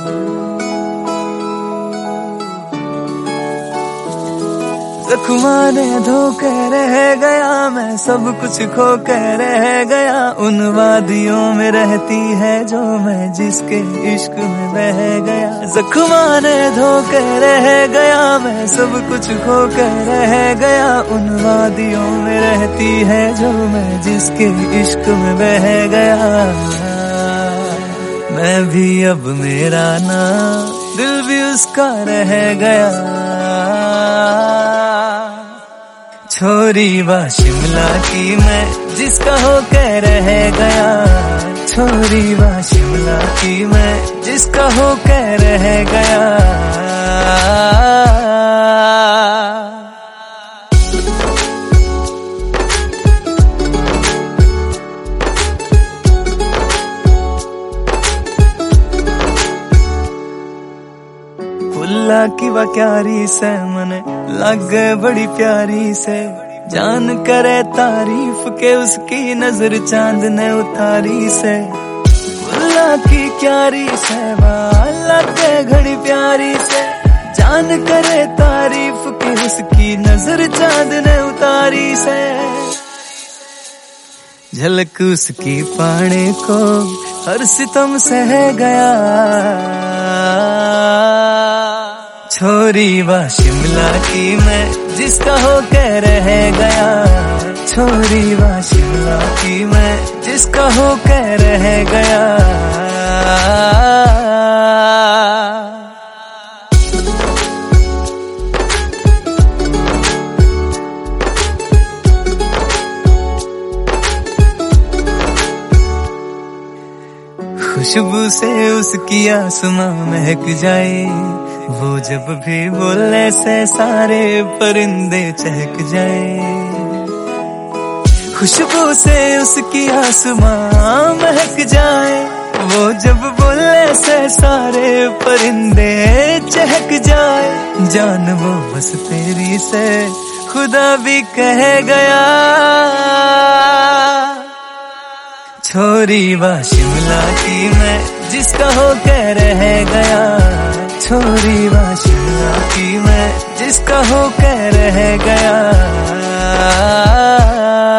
जख्मा ने धोके रह गया, मैं सब कुछ खो के रह गया। उन वादियों में रहती है जो मैं जिसके इश्क में बह गया। जख्मा ने धोके रह गया, मैं सब कुछ खो के रह गया। उन वादियों में रहती है जो मैं जिसके इश्क में बह गया। मैं भी अब मेरा ना, दिल भी उसका रह गया। छोरी वा शिमला की मैं जिसका होके रह गया। छोरी वा शिमला की मैं जिसका होके रह गया। फुल्ला की वक्यारी से मने लगे बड़ी प्यारी से। जान करे तारीफ के उसकी नजर चांद ने उतारी से। फुल्ला की क्यारी से लगे घड़ी प्यारी से। जान करे तारीफ के उसकी नजर चांद ने उतारी से। झलक उसकी पाने को हर सितम सह गया। छोरी वा शिमला की मैं जिसका होके रह गया। छोरी वा शिमला की मैं जिसका होके रह गया। खुशबू से उसकी आसमां महक जाए। वो जब भी बोले से सारे परिंदे चहक जाए। खुशबू से उसकी आसमां महक जाए। वो जब बोले से सारे परिंदे चहक जाए। जान वो बस तेरी से खुदा भी कह गया। छोरी वा शिमला की मैं जिसका होके रह गया। छोरी वा शिमला की मैं जिसका होके रह गया।